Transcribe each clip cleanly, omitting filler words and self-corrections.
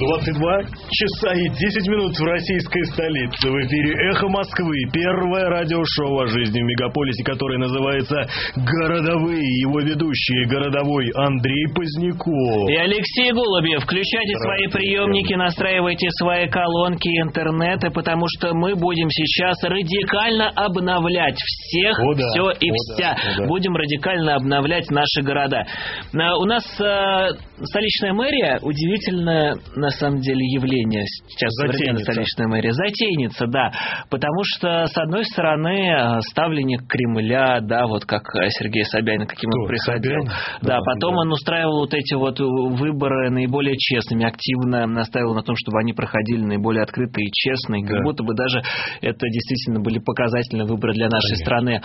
22 часа и 10 минут в российской столице. В эфире «Эхо Москвы». Первое радиошоу о жизни в мегаполисе, которое называется «Городовые». Его ведущие городовой Андрей Поздняков и Алексей Голубев. Включайте свои приемники, настраивайте свои колонки, интернеты, потому что мы будем сейчас радикально обновлять всех, все и вся. Будем радикально обновлять наши города. У нас столичная мэрия, удивительное на самом деле явление сейчас. Столичная мэрия затейница, да, потому что с одной стороны ставленник Кремля, да, вот как Сергей Собянин, каким он приходил, да, потом он устраивал вот эти вот выборы наиболее честными, активно настаивал на том, чтобы они проходили наиболее открытые и честные, как будто бы даже это действительно были показательные выборы для нашей страны.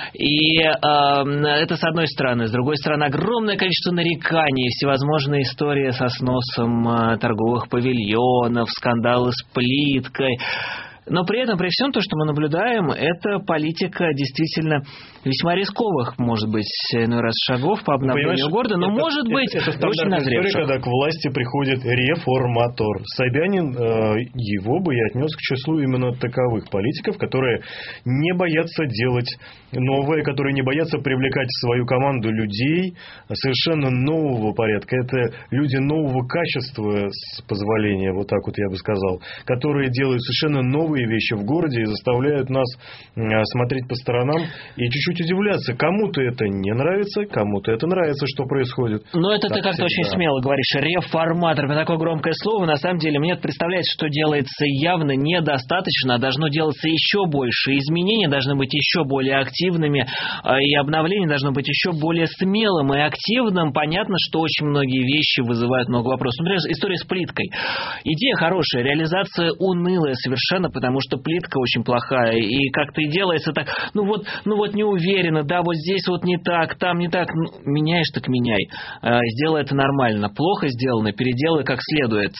И это с одной стороны. С другой стороны, огромное количество нареканий, всевозможные истории со сносом торговых павильонов, скандалы с плиткой. Но при этом, при всем том, что мы наблюдаем, это политика действительно весьма рисковых, может быть, иной раз шагов по обновлению города, но может быть это очень назревших. Когда к власти приходит реформатор. Собянин, его бы я отнес к числу именно таковых политиков, которые не боятся делать новое, которые не боятся привлекать в свою команду людей совершенно нового порядка. Это люди нового качества, с позволения, вот так вот я бы сказал, которые делают совершенно новые вещи в городе и заставляют нас смотреть по сторонам и чуть-чуть удивляться. Кому-то это не нравится, кому-то это нравится, что происходит. Но это ты как-то очень смело говоришь. Реформатор, такое громкое слово. На самом деле, мне представляется, что делается явно недостаточно, а должно делаться еще больше. Изменения должны быть еще более активными, и обновление должно быть еще более смелым и активным. Понятно, что очень многие вещи вызывают много вопросов. Например, история с плиткой. Идея хорошая, реализация унылая совершенно, потому что плитка очень плохая, и как-то и делается так, ну вот не уверенно, да, вот здесь вот не так, там не так, меняешь, так меняй, сделай это нормально, плохо сделано, переделай как следует,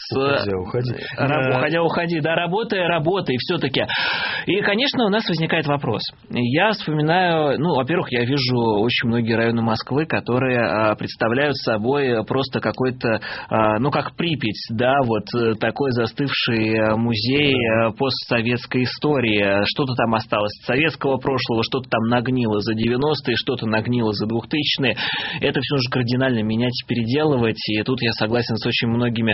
уходи, да, работай, все-таки. И, конечно, у нас возникает вопрос. Я вспоминаю, во-первых, я вижу очень многие районы Москвы, которые представляют собой просто какой-то, как Припять, да, вот такой застывший музей постсоветской истории. Что-то там осталось от советского прошлого, что-то там нагнило за 90-е, что-то нагнило за 2000-е. Это все нужно кардинально менять, переделывать. И тут я согласен с очень многими,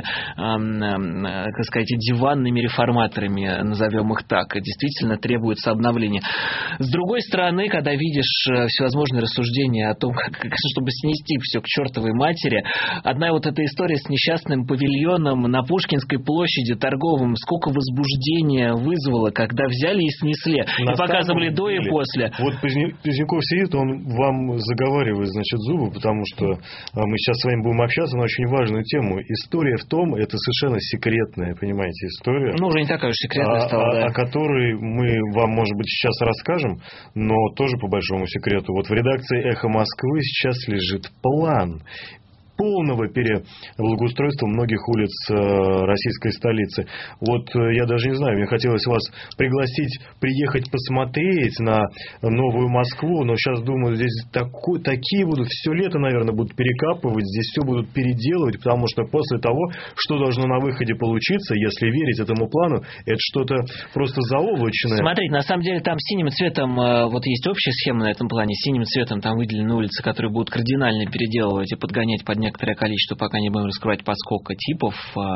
как сказать, диванными реформаторами, назовем их так. Действительно требуется обновление. С другой стороны, когда видишь всевозможные рассуждения о том, чтобы снести все к чертовой матери, одна вот эта история с несчастным павильоном на Пушкинской площади торговым, сколько возбуждения вызвало, когда взяли и снесли, и показывали до и после. Вот Поздняков сидит, он вам заговаривает, значит, зубы, потому что мы сейчас с вами будем общаться на очень важную тему. История в том, это совершенно секретная, понимаете, история. Уже не такая уж секретная стала, да. О которой мы вам, может быть, сейчас расскажем, но тоже по большому секрету. Вот в редакции «Эхо Москвы» сейчас лежит план полного переблагоустройства многих улиц российской столицы. Вот я даже не знаю, мне хотелось вас пригласить, приехать посмотреть на новую Москву, но сейчас думаю, здесь такие будут, все лето, наверное, будут перекапывать, здесь все будут переделывать, потому что после того, что должно на выходе получиться, если верить этому плану, это что-то просто заоблачное. Смотрите, на самом деле там синим цветом, вот есть общая схема на этом плане, синим цветом там выделены улицы, которые будут кардинально переделывать и подгонять под некоторое количество, пока не будем раскрывать поскольку типов,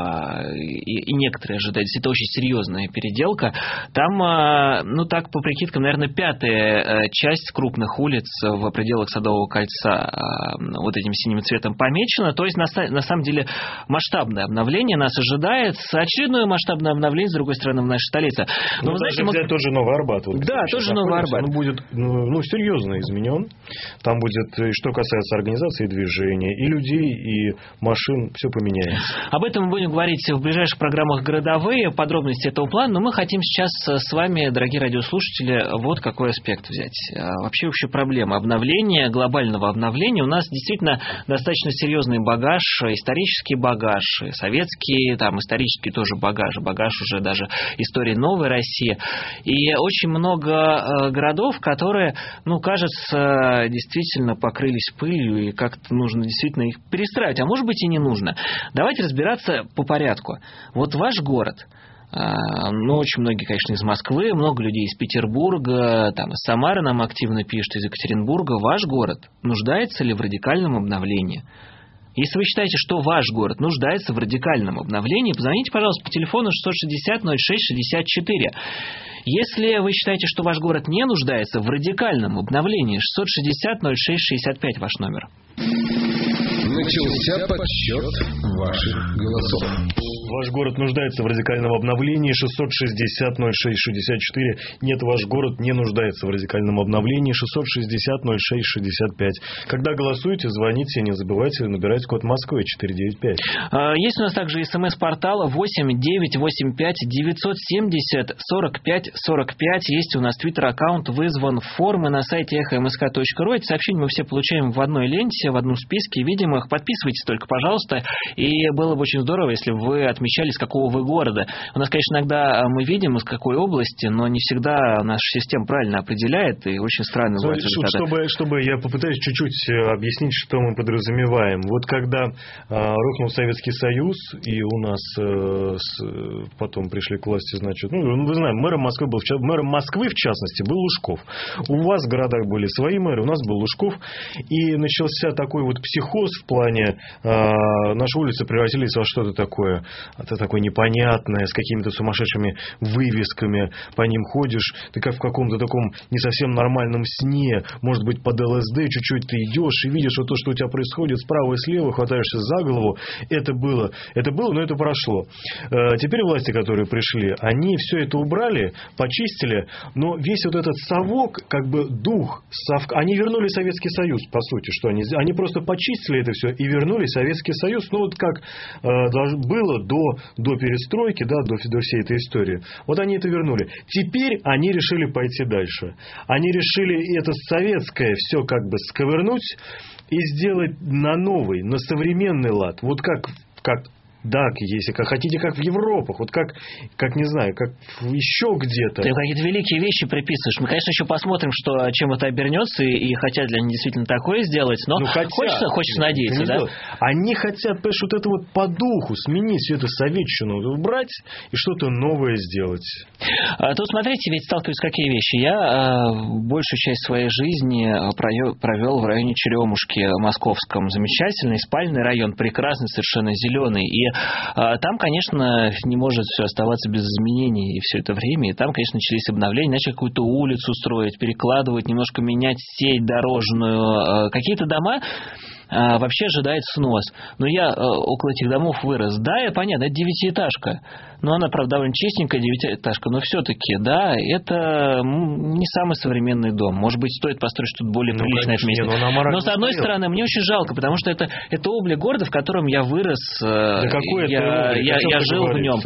и некоторые ожидают. Это очень серьезная переделка. Там, так, по прикидкам, наверное, 5-я часть крупных улиц в пределах Садового кольца вот этим синим цветом помечена. То есть, на самом деле, масштабное обновление нас ожидает. Очередное масштабное обновление, с другой стороны, в нашей столице. Но, знаете, взять тот же Новый Арбат. Вот, да, тоже Новый Арбат. Он будет, серьезно изменен. Там будет, что касается организации движения, и людей, и машин, все поменяется. Об этом мы будем говорить в ближайших программах «Городовые», подробности этого плана, но мы хотим сейчас с вами, дорогие радиослушатели, вот какой аспект взять. Вообще проблема обновления, глобального обновления. У нас действительно достаточно серьезный багаж, исторический багаж, советский, исторический тоже багаж уже даже истории новой России. И очень много городов, которые, кажется, действительно покрылись пылью, и как-то нужно действительно их перестраивать, а может быть и не нужно. Давайте разбираться по порядку. Вот ваш город. Ну, очень многие, конечно, из Москвы, много людей из Петербурга, там, из Самары нам активно пишут, из Екатеринбурга. Ваш город нуждается ли в радикальном обновлении? Если вы считаете, что ваш город нуждается в радикальном обновлении, позвоните, пожалуйста, по телефону 660-06-64. Если вы считаете, что ваш город не нуждается в радикальном обновлении, 660-06-65 ваш номер. Начался подсчет ваших голосов. Ваш город нуждается в радикальном обновлении. 660-06-64. Нет, ваш город не нуждается в радикальном обновлении. 660-06-65. Когда голосуете, звоните, не забывайте набирать код Москвы 495. Есть у нас также смс-портал 8-985-970-45-45. Есть у нас твиттер-аккаунт, вызван формы на сайте эхо.msk.ру. Эти сообщения мы все получаем в одной ленте, в одном списке, видим их. Подписывайтесь только, пожалуйста. И было бы очень здорово, если бы вы отмечали, из какого вы города. У нас, конечно, иногда мы видим, из какой области, но не всегда наша система правильно определяет, и очень странно бывает. Чтобы я попытаюсь чуть-чуть объяснить, что мы подразумеваем. Вот когда рухнул Советский Союз, и у нас потом пришли к власти, значит, вы знаете, мэром Москвы, в частности, был Лужков. У вас в городах были свои мэры, у нас был Лужков, и начался такой вот психоз в плане наши улицы превратились во что-то такое непонятное, с какими-то сумасшедшими вывесками, по ним ходишь, ты как в каком-то таком не совсем нормальном сне, может быть, под ЛСД чуть-чуть ты идешь и видишь вот то, что у тебя происходит справа и слева, хватаешься за голову. Это было, но это прошло. Теперь власти, которые пришли, они все это убрали, почистили, но весь вот этот совок, как бы дух, они вернули Советский Союз, по сути, что они просто почистили это все и вернули Советский Союз, ну вот как было до перестройки, да, до всей этой истории. Вот они это вернули. Теперь они решили пойти дальше. Они решили это советское все как бы сковырнуть и сделать на новый, на современный лад. Вот как да, если как хотите, как в Европах, вот как не знаю, как еще где-то. Ты какие-то великие вещи приписываешь. Мы, конечно, еще посмотрим, чем это обернется, и хотят ли они действительно такое сделать, но хочется надеяться, да? Они хотят, понимаешь, вот это вот по духу сменить всю эту советчину, убрать и что-то новое сделать. Тут, смотрите, ведь сталкиваюсь какие вещи. Я большую часть своей жизни провел в районе Черемушки московском. Замечательный спальный район, прекрасный, совершенно зеленый. И там, конечно, не может все оставаться без изменений и все это время. И там, конечно, начались обновления, начали какую-то улицу строить, перекладывать, немножко менять сеть дорожную. Какие-то дома вообще ожидает снос. Но я около этих домов вырос. Да, понятно, это 9-этажка. Но она, правда, довольно чистенькая 9-этажка. Но все-таки, да, это не самый современный дом. Может быть, стоит построить что-то более приличное в месте. Но, с одной стороны, мне очень жалко, потому что это облик города, в котором я вырос. Да я жил в нем.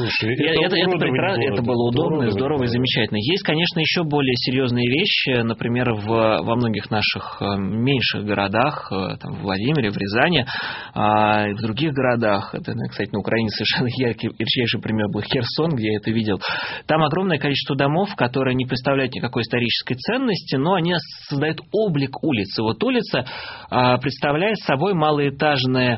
Это было удобно, здорово и замечательно. Есть, конечно, еще более серьезные вещи. Например, во многих наших меньших городах, там, в Владимире, в Рязани, в других городах. Это, кстати, на Украине совершенно ярчайший пример был Херсон, где я это видел. Там огромное количество домов, которые не представляют никакой исторической ценности, но они создают облик улицы. Вот улица представляет собой малоэтажное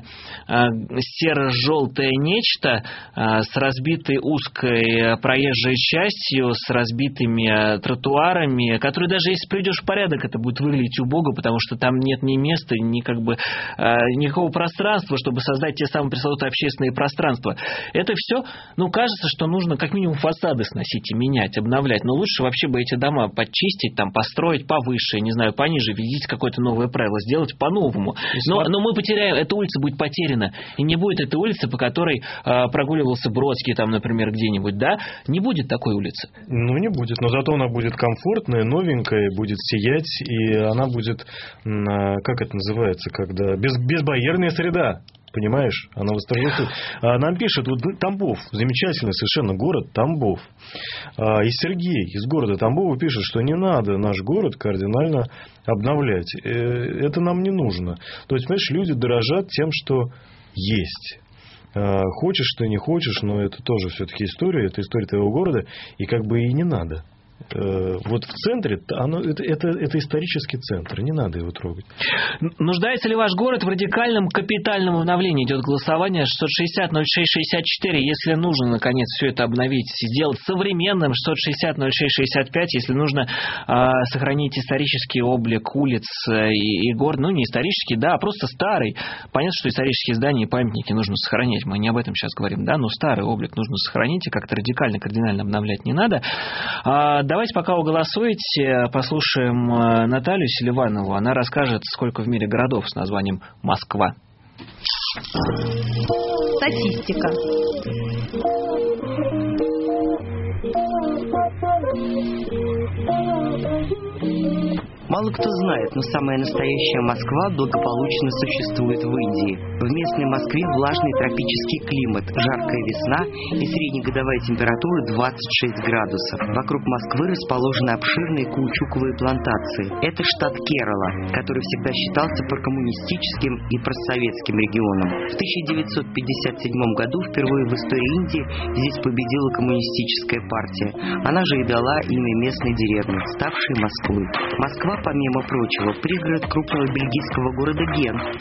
серо-желтое нечто с разбитой узкой проезжей частью, с разбитыми тротуарами, которые даже если приведешь в порядок, это будет выглядеть убого, потому что там нет ни места, ни никакого пространства, чтобы создать те самые пресловутые общественные пространства. Это все, кажется, что нужно как минимум фасады сносить и менять, обновлять. Но лучше вообще бы эти дома подчистить, там, построить повыше, не знаю, пониже, введите какое-то новое правило, сделать по-новому. Но мы потеряем, эта улица будет потеряна. И не будет этой улицы, по которой прогуливался Бродский, там, например, где-нибудь, да? Не будет такой улицы. Не будет. Но зато она будет комфортная, новенькая, будет сиять, и она будет, как это называется, когда безбарьерная среда. Понимаешь? Она восторгается. Нам пишет, вот Тамбов, замечательный совершенно город Тамбов. И Сергей из города Тамбова пишет, что не надо наш город кардинально обновлять. Это нам не нужно. То есть, понимаешь, люди дорожат тем, что есть. Хочешь ты, не хочешь, но это тоже все-таки история. Это история твоего города. И как бы и не надо. вот в центре, это исторический центр, не надо его трогать. Нуждается ли ваш город в радикальном капитальном обновлении? Идет голосование 660-06-64, если нужно, наконец, все это обновить, сделать современным, 660-06-65, если нужно сохранить исторический облик улиц и города, ну, не исторический, да, а просто старый. Понятно, что исторические здания и памятники нужно сохранять, мы не об этом сейчас говорим, да, но старый облик нужно сохранить, и как-то радикально, кардинально обновлять не надо. Давайте, пока вы голосуете, послушаем Наталью Селиванову. Она расскажет, сколько в мире городов с названием Москва. Статистика. Мало кто знает, но самая настоящая Москва благополучно существует в Индии. В местной Москве влажный тропический климат, жаркая весна и среднегодовая температура 26 градусов. Вокруг Москвы расположены обширные каучуковые плантации. Это штат Керала, который всегда считался прокоммунистическим и проссоветским регионом. В 1957 году впервые в истории Индии здесь победила коммунистическая партия. Она же и дала имя местной деревне, ставшей Москвой. Москва, помимо прочего, пригород крупного бельгийского города Ген. В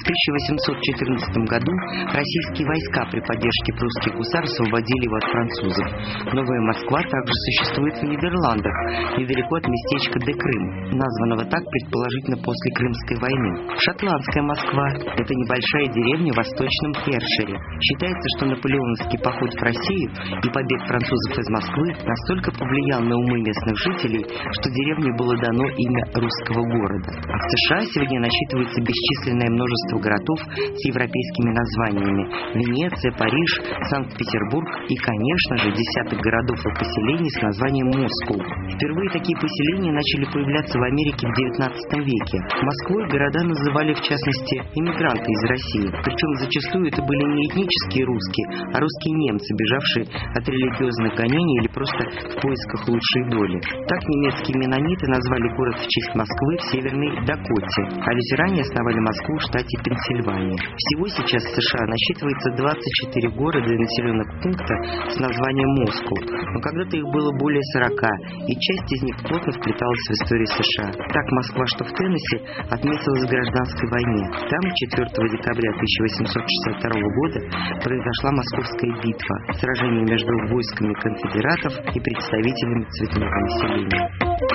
1814 году российские войска при поддержке прусских гусар освободили его от французов. Новая Москва также существует в Нидерландах, недалеко от местечка Де-Крым, названного так предположительно после Крымской войны. Шотландская Москва – это небольшая деревня в восточном Хершире. Считается, что наполеоновский поход в Россию и побег французов из Москвы настолько повлиял на умы местных жителей, что деревне было дано имя русского города. А в США сегодня насчитывается бесчисленное множество городов с европейскими названиями: Венеция, Париж, Санкт-Петербург и, конечно же, десяток городов и поселений с названием Москва. Впервые такие поселения начали появляться в Америке в XIX веке. Москвой города называли, в частности, иммигранты из России. Причем зачастую это были не этнические русские, а русские немцы, бежавшие от религиозных гонений или просто в поисках лучшей доли. Так немецкие менониты назвали город в честь Москвы в Северной Дакоте, а лютеране основали Москву в штате Пенсильвания. Всего сейчас в США насчитывается 24 города и населенных пункта с названием Москва, но когда-то их было более 40, и часть из них плотно вплеталась в историю США. Так Москва, что в Теннесси, отметилась в гражданской войне. Там 4 декабря 1862 года произошла Московская битва, сражение между войсками конфедератов и представителями цветного населения.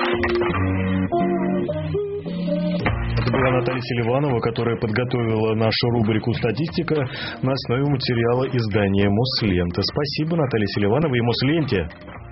Это была Наталья Селиванова, которая подготовила нашу рубрику «Статистика» на основе материала издания «Мослента». Спасибо, Наталья Селиванова и «Мосленте».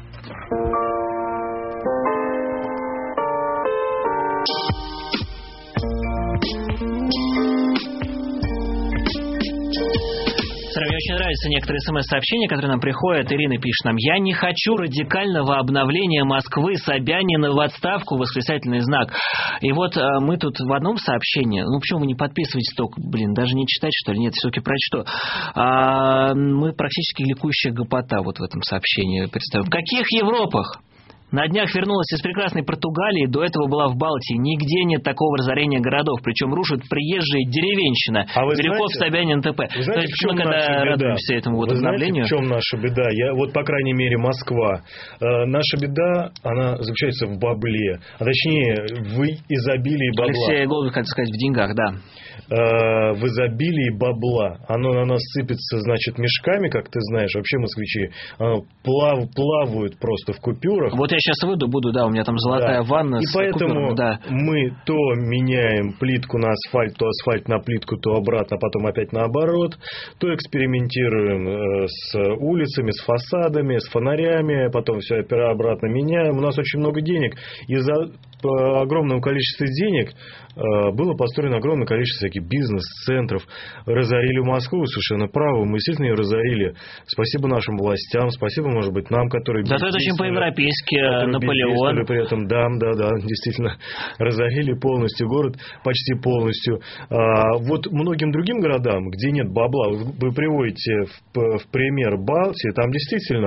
Мне очень нравятся некоторые СМС-сообщения, которые нам приходят. Ирина пишет нам: «Я не хочу радикального обновления Москвы, Собянина в отставку, восклицательный знак». И вот мы тут в одном сообщении, ну почему вы не подписываетесь только, даже не читать, что ли? Нет, все-таки прочту. Мы практически ликующая гопота вот в этом сообщении представим. В каких Европах? На днях вернулась из прекрасной Португалии, до этого была в Балтии. Нигде нет такого разорения городов, причем рушат приезжие деревенщина. Бирюков, Собянин, т.п. Вы знаете, в чем мы когда радуемся этому вот обновлению? Знаете, в чем наша беда? По крайней мере, Москва. Наша беда, она заключается в бабле. А точнее, в изобилии бабла. Алексей Голубев, хотел сказать, в деньгах, да. В изобилии бабла. Оно на нас сыпется, мешками, как ты знаешь. Вообще москвичи плавают просто в купюрах. Вот я сейчас выйду, у меня там золотая ванна. И поэтому мы то меняем плитку на асфальт, то асфальт на плитку, то обратно, потом опять наоборот. То экспериментируем с улицами, с фасадами, с фонарями, потом все обратно меняем. У нас очень много денег. Из-за огромного количества денег было построено огромное количество всяких бизнес-центров. Разорили Москву, совершенно правы. Мы действительно ее разорили. Спасибо нашим властям, спасибо, может быть, нам, которые... Зато это очень по-европейски, Наполеон. При этом, да, действительно, разорили полностью город, почти полностью. Вот многим другим городам, где нет бабла, вы приводите в пример Балтии, там действительно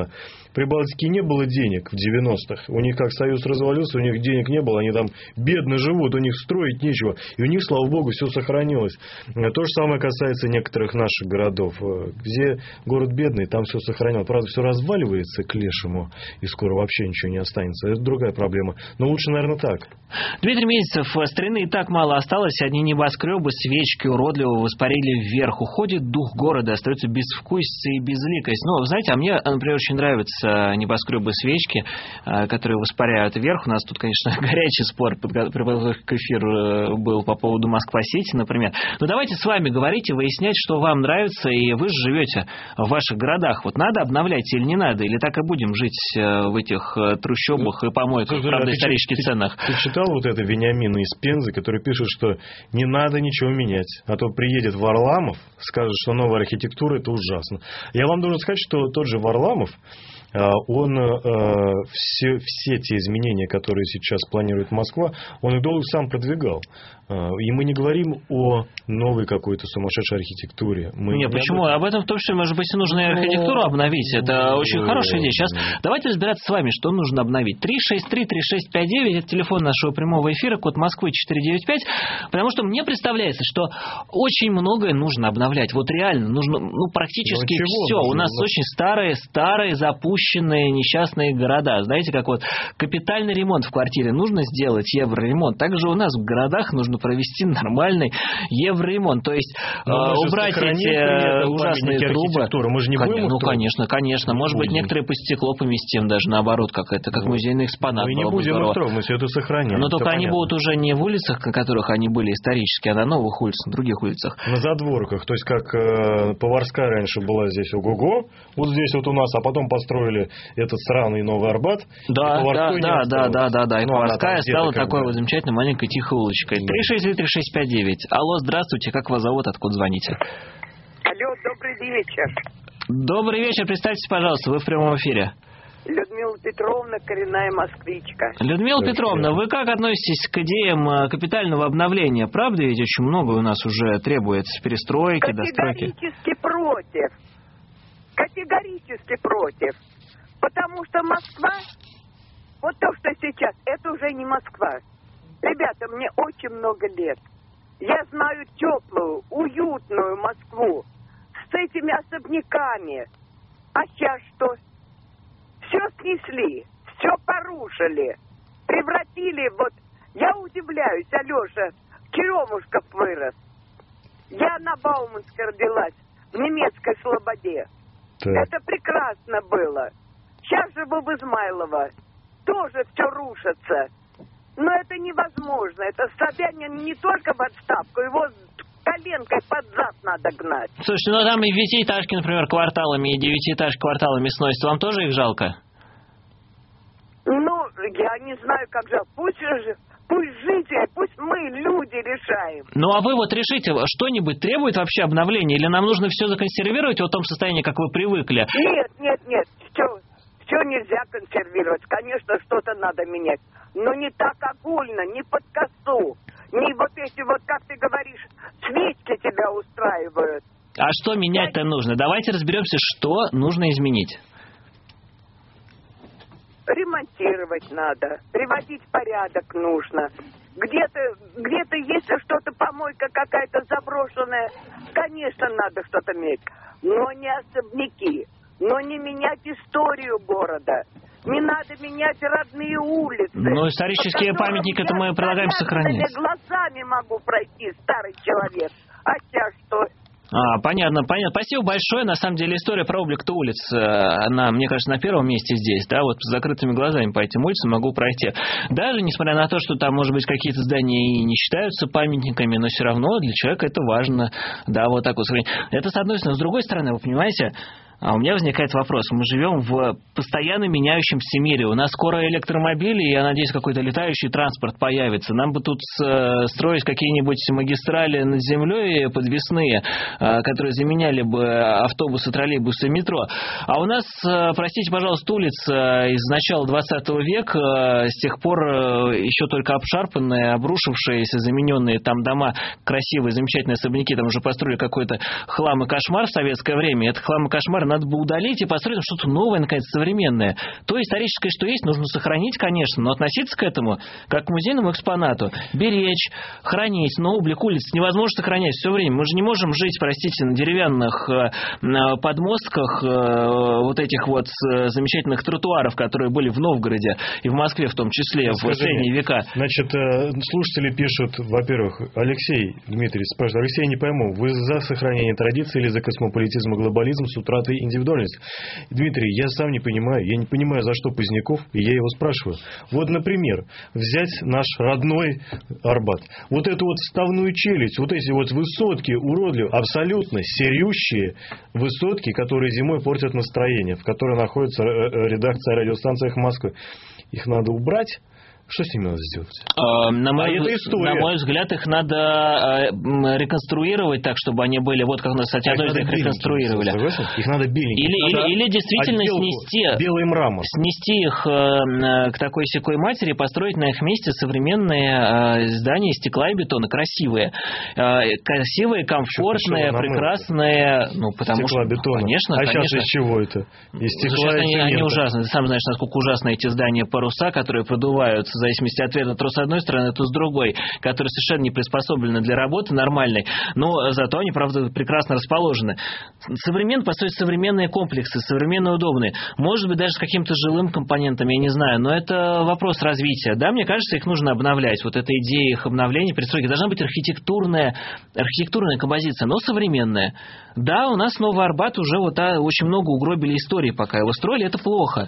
При Балтике не было денег в 90-х. У них как Союз развалился, у них денег не было. Они там бедно живут, у них строить нечего. И у них, слава богу, все сохранилось. То же самое касается некоторых наших городов. Где город бедный, там все сохранилось. Правда, все разваливается к лешему. И скоро вообще ничего не останется. Это другая проблема. Но лучше, наверное, так. Дмитрий Мезенцев, старины и так мало осталось. Одни небоскребы, свечки уродливо воспарили вверх. Уходит дух города, остается безвкусица и безликость. Ну, знаете, а мне, например, очень нравятся небоскребы, свечки, которые воспаряют вверх. У нас тут, конечно, горячий спор при подготовке к эфиру был по поводу Москва-Сити, например. Но давайте с вами говорить и выяснять, что вам нравится, и вы же живете в ваших городах. Вот надо обновлять или не надо? Или так и будем жить в этих трущобах и помойках, правда, исторических ценах? Ты читал вот это Вениамина из Пензы, который пишет, что не надо ничего менять, а то приедет Варламов, скажет, что новая архитектура – это ужасно. Я вам должен сказать, что тот же Варламов, он все те изменения, которые сейчас планирует Москва, он их долго сам продвигал. И мы не говорим о новой какой-то сумасшедшей архитектуре. Нет, почему? Об этом в том числе, может быть, и нужно архитектуру обновить. Это очень хорошая идея. Сейчас давайте разбираться с вами, что нужно обновить. 363-3659, это телефон нашего прямого эфира, код Москвы 495, потому что мне представляется, что очень многое нужно обновлять. Вот реально, нужно практически все. У нас очень старые, запущенные, несчастные города. Знаете, как вот капитальный ремонт в квартире нужно сделать, евроремонт. Также у нас в городах нужно провести нормальный евроремонт. То есть убрать эти ужасные трубы. Мы же не будем конечно. Может быть, некоторые по стекло поместим, даже наоборот, как музейный экспонат. Мы не будем их трогать, мы все это сохраним. Но только они будут уже не в улицах, на которых они были исторически, а на новых улицах, на других улицах. На задворках. То есть, как Поварская раньше была здесь ого-го, вот здесь вот у нас, а потом построили этот сраный Новый Арбат. Да. И Поварская стала такой вот замечательной маленькой тихой улочкой. 363-3659. Алло, здравствуйте, как вас зовут, откуда звоните? Алло, добрый вечер. Добрый вечер, представьтесь, пожалуйста, вы в прямом эфире. Людмила Петровна, коренная москвичка. Людмила Петровна, вы как относитесь к идеям капитального обновления? Правда, ведь очень много у нас уже требуется перестройки, достройки? Категорически против. Потому что Москва, вот то, что сейчас, это уже не Москва. Ребята, мне очень много лет. Я знаю теплую, уютную Москву с этими особняками. А сейчас что? Все снесли, все порушили, превратили, вот, я удивляюсь, Алеша, Черемушков вырос. Я на Бауманской родилась, в немецкой Слободе. Так. Это прекрасно было. Сейчас живу в Измайлово, тоже все рушится. Но это невозможно, это Собянин не только в отставку, его коленкой под зад надо гнать. Слушайте, ну там и пятиэтажки, например, кварталами, и девятиэтажки кварталами сносят. Вам тоже их жалко? Ну, я не знаю, как жалко. Пусть жители, пусть мы, люди, решаем. Ну, а вы вот решите, что-нибудь требует вообще обновления? Или нам нужно все законсервировать в том состоянии, как вы привыкли? Нет. Все нельзя консервировать. Конечно, что-то надо менять. Но не так огульно, не под косу. Не вот эти вот, как ты говоришь, свечки тебя устраивают. А что менять-то нужно? Давайте разберемся, что нужно изменить. Ремонтировать надо, приводить в порядок нужно. Где-то если что-то, помойка какая-то заброшенная, конечно, надо что-то менять. Но не особняки, но не менять историю города. Не надо менять родные улицы. Но исторические памятники это мы предлагаем сохранить. Глазами могу пройти, старый человек. А сейчас что? Понятно. Спасибо большое. На самом деле история про облик-то улиц, она, мне кажется, на первом месте здесь. Да, вот с закрытыми глазами по этим улицам могу пройти. Даже несмотря на то, что там, может быть, какие-то здания и не считаются памятниками, но все равно для человека это важно. Да, вот так вот. Это с одной стороны. С другой стороны, вы понимаете, у меня возникает вопрос. Мы живем в постоянно меняющемся мире. У нас скоро электромобили, и, я надеюсь, какой-то летающий транспорт появится. Нам бы тут строить какие-нибудь магистрали над землей подвесные, которые заменяли бы автобусы, троллейбусы, метро. А у нас, простите, пожалуйста, улица из начала 20 века, с тех пор еще только обшарпанные, обрушившиеся, замененные там дома, красивые, замечательные особняки, там уже построили какой-то хлам и кошмар в советское время. Это хлам и кошмар надо бы удалить и построить что-то новое, наконец, современное. То историческое, что есть, нужно сохранить, конечно, но относиться к этому как к музейному экспонату, беречь, хранить. Но облик улиц невозможно сохранять все время. Мы же не можем жить, простите, на деревянных подмостках вот этих вот замечательных тротуаров, которые были в Новгороде и в Москве в том числе, в средние века. Значит, слушатели пишут, во-первых, Алексей Дмитрий спрашивает: Алексей, я не пойму, вы за сохранение традиции или за космополитизм и глобализм с утратой индивидуальности? Дмитрий, я сам не понимаю, я не понимаю, за что Поздняков, и я его спрашиваю. Вот, например, взять наш родной Арбат. Вот эту вот вставную челюсть, вот эти вот высотки уродливые, абсолютно серющие высотки, которые зимой портят настроение, в которой находится редакция радиостанции «Эхо Москвы». Их надо убрать. Что с ними надо сделать? На мой взгляд, их надо реконструировать так, чтобы они были, вот как у нас, кстати, одно из них реконструировали. Их надо беленькие. Или действительно снести. Белый мрамор. Снести их к такой секой матери, построить на их месте современные здания из стекла и бетона, красивые. Красивые, комфортные, прекрасные. Ну, потому стекла, что, бетона. Конечно, сейчас из чего это? Из стекла и цемента. Они ужасные. Ты сам знаешь, насколько ужасны эти здания паруса, которые продуваются в зависимости от ветра, то с одной стороны, то с другой, которые совершенно не приспособлены для работы нормальной, но зато они, правда, прекрасно расположены. Современно построить современные комплексы, современные, удобные. Может быть, даже с каким-то жилым компонентом, я не знаю, но это вопрос развития. Да, мне кажется, их нужно обновлять. Вот эта идея их обновления, перестройки. Должна быть архитектурная композиция, но современная. Да, у нас Новый Арбат уже очень много угробили истории, пока его строили, это плохо.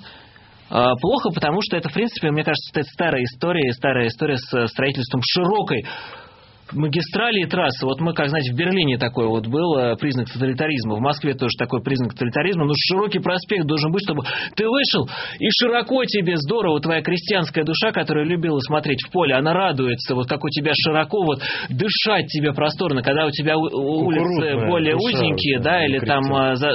Плохо, потому что это, в принципе, мне кажется, это старая история с строительством широкой магистрали и трассы. Вот мы, как знаете, в Берлине такой вот был признак тоталитаризма, в Москве тоже такой признак тоталитаризма, но широкий проспект должен быть, чтобы ты вышел, и широко тебе, здорово, твоя крестьянская душа, которая любила смотреть в поле, она радуется, вот как у тебя широко, вот дышать тебе просторно, когда у тебя улицы более узенькие, да, или там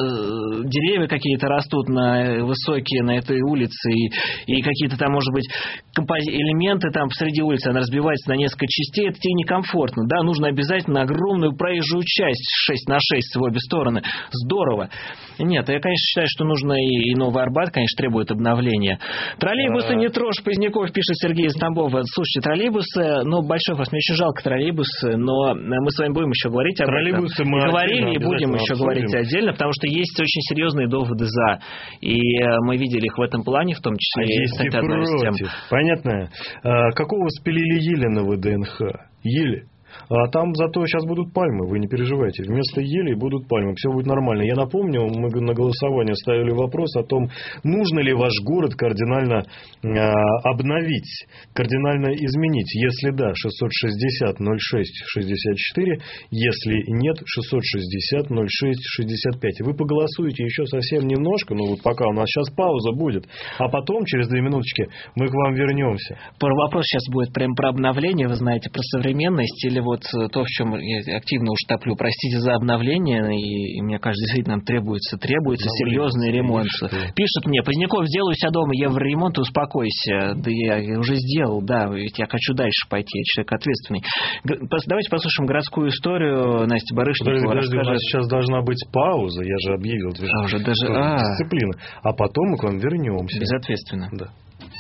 деревья какие-то растут высокие на этой улице, и какие-то там, может быть, элементы там посреди улицы, она разбивается на несколько частей, это тебе некомфортно. Да, нужно обязательно огромную проезжую часть 6/6 в обе стороны. Здорово. Нет, я, конечно, считаю, что нужно и Новый Арбат, конечно, требует обновления. Троллейбусы не трожь, Поздняков, пишет Сергей из Тамбова. Слушайте, троллейбусы, большой вопрос, мне очень жалко троллейбусы, но мы с вами будем еще говорить об этом. Мы говорили и будем еще говорить отдельно, потому что есть очень серьезные доводы за. И мы видели их в этом плане, в том числе. Есть и против. Понятно. Какого спилили ели на ВДНХ? Ели. А там зато сейчас будут пальмы, вы не переживайте. Вместо елей будут пальмы, все будет нормально. Я напомню, мы на голосование ставили вопрос о том, нужно ли ваш город кардинально обновить, кардинально изменить. Если да, 660-06-64, если нет, 660-06-65. Вы поголосуете еще совсем немножко, пока у нас сейчас пауза будет, а потом, через 2 минуточки, мы к вам вернемся. Вопрос сейчас будет прям про обновление, вы знаете, про современность, или вот то, в чем я активно уж топлю, простите за обновление, и мне кажется, действительно нам требуется серьезный ремонт. Пишет мне: Поздняков, сделай у себя дома евроремонт, успокойся. Да я уже сделал, да, ведь я хочу дальше пойти, я человек ответственный. Давайте послушаем городскую историю Насти Барышниковой. Подожди, у нас сейчас должна быть пауза, я же объявил. Дисциплина. А потом мы к вам вернемся. Безответственно. Да.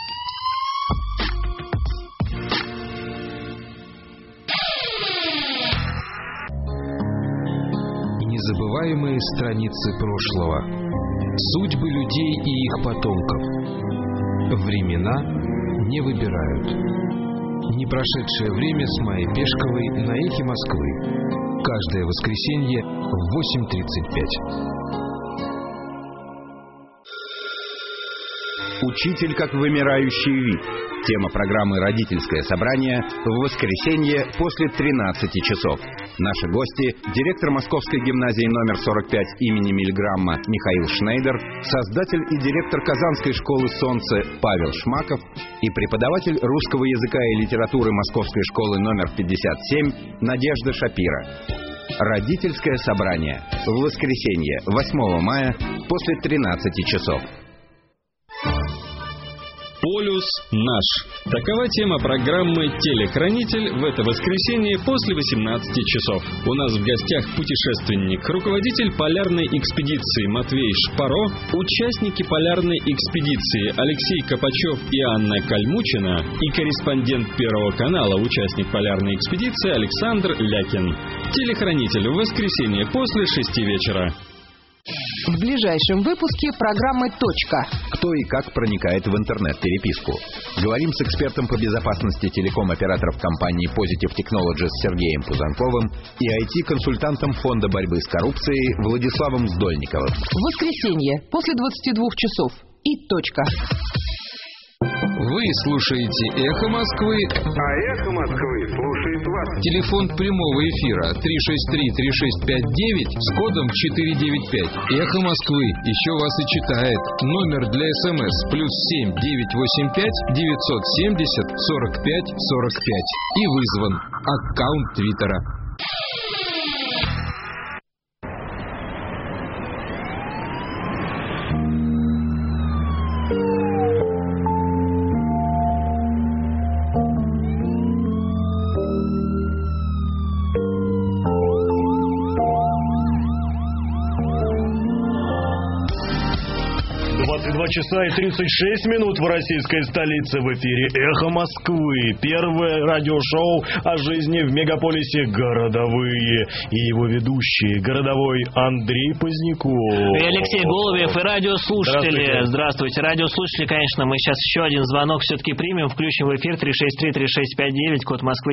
Незабываемые страницы прошлого. Судьбы людей и их потомков. Времена не выбирают. Непрошедшее время с Майей Пешковой на Эхе Москвы. Каждое воскресенье в 8:35. Учитель как вымирающий вид. Тема программы «Родительское собрание» в воскресенье после 13 часов. Наши гости – директор Московской гимназии номер 45 имени Мильграмма Михаил Шнейдер, создатель и директор Казанской школы «Солнце» Павел Шмаков и преподаватель русского языка и литературы Московской школы номер 57 Надежда Шапира. «Родительское собрание» в воскресенье 8 мая после 13 часов. Полюс наш. Такова тема программы «Телехранитель» в это воскресенье после 18 часов. У нас в гостях путешественник, руководитель полярной экспедиции Матвей Шпаро, участники полярной экспедиции Алексей Копачев и Анна Кальмучина и корреспондент Первого канала, участник полярной экспедиции Александр Лякин. «Телехранитель» в воскресенье после 6 вечера. В ближайшем выпуске программы «Точка». Кто и как проникает в интернет-переписку. Говорим с экспертом по безопасности телеком-операторов компании Positive Technologies Сергеем Пузанковым и IT-консультантом Фонда борьбы с коррупцией Владиславом Сдольниковым. В воскресенье после 22 часов и «Точка». Вы слушаете «Эхо Москвы», а «Эхо Москвы» слушает вас. Телефон прямого эфира 363-3659 с кодом 495. «Эхо Москвы» еще вас и читает. Номер для СМС +7 985 970 45 45. И вызван. Аккаунт Твиттера. Часа и 36 минут в российской столице. В эфире «Эхо Москвы». Первое радиошоу о жизни в мегаполисе «Городовые». И его ведущие городовой Андрей Поздняков. И Алексей Голубев, и радиослушатели. Здравствуйте. Радиослушатели, конечно, мы сейчас еще один звонок все-таки примем. Включим в эфир 363-3659, код Москвы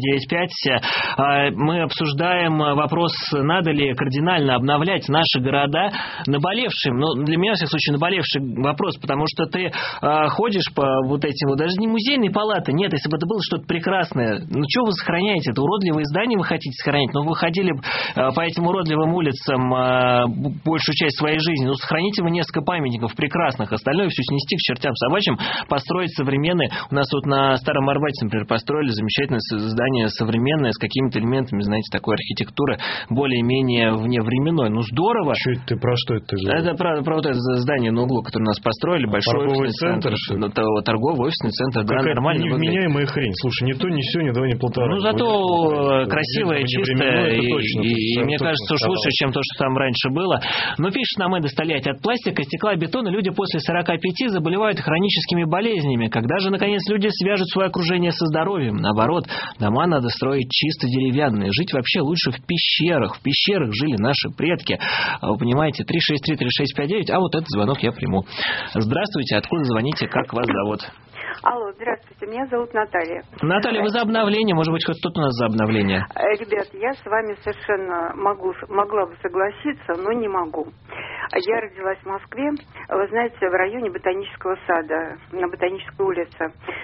495. Мы обсуждаем вопрос, надо ли кардинально обновлять наши города наболевшим. Ну, для меня, во всяком случае, наболевший вопрос, потому что ты ходишь по вот этим вот, даже не музейные палаты, нет, если бы это было что-то прекрасное, ну что вы сохраняете, это уродливые здания вы хотите сохранять, но вы ходили по этим уродливым улицам большую часть своей жизни, ну сохраните вы несколько памятников прекрасных, остальное все снести к чертям собачьим, построить современные, у нас вот на Старом Арбате, например, построили замечательное здание современное, с какими-то элементами, знаете, такой архитектуры, более-менее вневременной, ну здорово. Что это ты, про что это же? Это про вот это здание на углу, которое у нас построили, большой торговый офисный центр, торговый офисный центр, да, какая-то нормально невменяемая хрень. Слушай, ни то, ни сё, ни два, ни полтора. Ну, зато красивое, чистое, и мне кажется, уж лучше, чем то, что там раньше было. Но пишет нам Эда Столять, от пластика, стекла, бетона люди после 45 заболевают хроническими болезнями. Когда же, наконец, люди свяжут свое окружение со здоровьем? Наоборот, дома надо строить чисто деревянные. Жить вообще лучше в пещерах. В пещерах жили наши предки. Вы понимаете, 363-3659, а вот этот звонок я приму. Здравствуйте, откуда звоните, как вас зовут? Алло, здравствуйте, меня зовут Наталья. Наталья, вы за обновление? Может быть, хоть кто-то у нас за обновление? Ребят, я с вами совершенно могла бы согласиться, но не могу. Я родилась в Москве, вы знаете, в районе Ботанического сада, на Ботанической улице.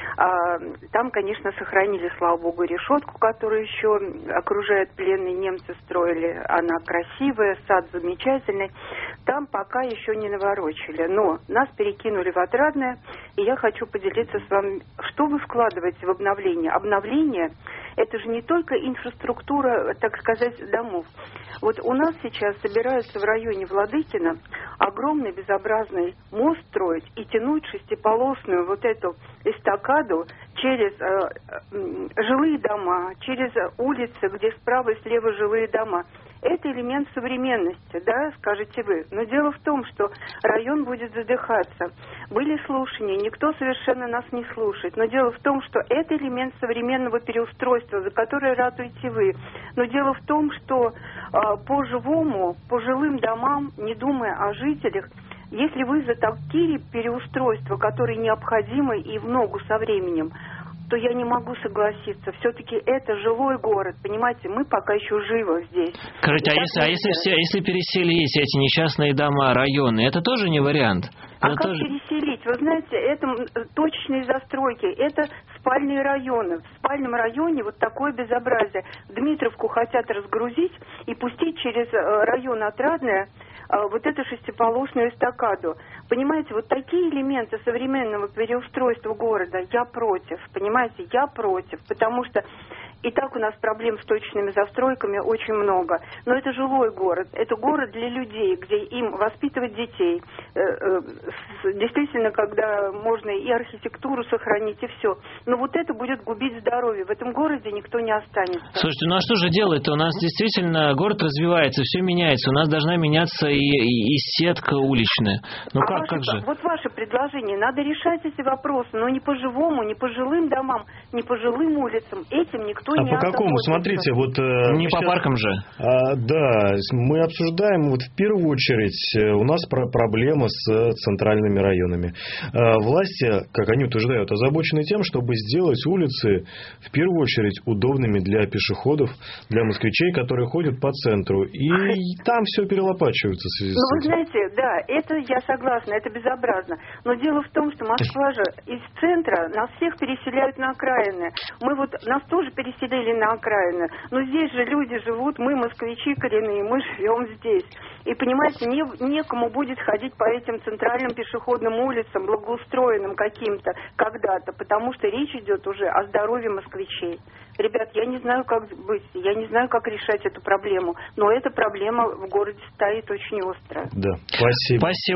Там, конечно, сохранили, слава богу, решетку, которую еще окружает пленные немцы строили. Она красивая, сад замечательный. Там пока еще не наворочили. Но нас перекинули в Отрадное, и я хочу поделиться с вами, что вы вкладываете в обновление. Обновление – это же не только инфраструктура, так сказать, домов. Вот у нас сейчас собираются в районе Владыкина огромный безобразный мост строить и тянуть шестиполосную вот эту эстакаду через жилые дома, через улицы, где справа и слева жилые дома. Это элемент современности, да, скажете вы. Но дело в том, что район будет задыхаться. Были слушания, никто совершенно нас не слушает. Но дело в том, что это элемент современного переустройства, за который ратуете вы. Но дело в том, что по-живому, по жилым домам, не думая о жителях, если вы за такие переустройства, которые необходимы и в ногу со временем, то я не могу согласиться. Все-таки это жилой город, понимаете, мы пока еще живы здесь. Скажите, если переселить эти несчастные дома, районы, это тоже не вариант? Как переселить? Вы знаете, это точечные застройки, это спальные районы. В спальном районе вот такое безобразие. Дмитровку хотят разгрузить и пустить через район Отрадное вот эту шестиполосную эстакаду. Понимаете, вот такие элементы современного переустройства города я против, понимаете, я против, потому что И так у нас проблем с точечными застройками очень много. Но это жилой город. Это город для людей, где им воспитывать детей. Действительно, когда можно и архитектуру сохранить, и все. Но вот это будет губить здоровье. В этом городе никто не останется. Слушайте, ну а что же делать-то? У нас действительно город развивается, все меняется. У нас должна меняться и сетка уличная. Ну как же? Вот ваше предложение. Надо решать эти вопросы. Но не по живому, не по жилым домам, не по жилым улицам. Этим никто не по какому? Смотрите, вот... Не по паркам же. Да, мы обсуждаем, вот в первую очередь, у нас проблема с центральными районами. Власти, как они утверждают, озабочены тем, чтобы сделать улицы, в первую очередь, удобными для пешеходов, для москвичей, которые ходят по центру. И там все перелопачивается в связи с этим. Вы знаете, да, это я согласна, это безобразно. Но дело в том, что Москва же из центра нас всех переселяют на окраины. Нас тоже переселили на окраины. Но здесь же люди живут, мы москвичи коренные, мы живем здесь. И, понимаете, некому будет ходить по этим центральным пешеходным улицам, благоустроенным каким-то когда-то, потому что речь идет уже о здоровье москвичей. Ребят, я не знаю, как быть, я не знаю, как решать эту проблему, но эта проблема в городе стоит очень острая. Да, спасибо. Спасибо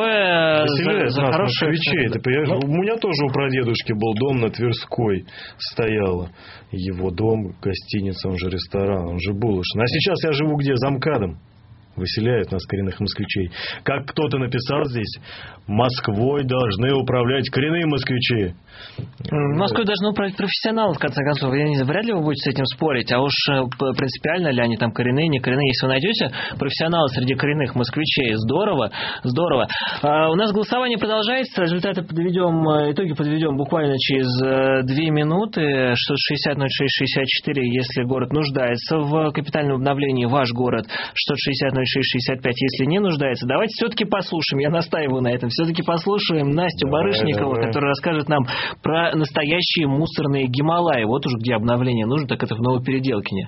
большое за хорошие москвичей. Ты понимаешь, у меня тоже у прадедушки был дом на Тверской, стояла его дом, гостиница, он же ресторан, он же булочный. А сейчас я живу где? За МКАДом. Выселяют нас, коренных москвичей. Как кто-то написал здесь, Москвой должны управлять коренные москвичи. Москвой должны управлять профессионалы, в конце концов. Вряд ли вы будете с этим спорить. А уж принципиально ли они там коренные, не коренные. Если вы найдете профессионалы среди коренных москвичей, здорово, здорово. У нас голосование продолжается. Результаты итоги подведем буквально через 2 минуты. 660-06-64, если город нуждается в капитальном обновлении, ваш город. 660-06-65, если не нуждается. Давайте все-таки послушаем, я настаиваю на этом, все-таки послушаем Настю Барышникову, которая расскажет нам про настоящие мусорные Гималаи. Вот уж где обновление нужно, так это в Новопеределкине.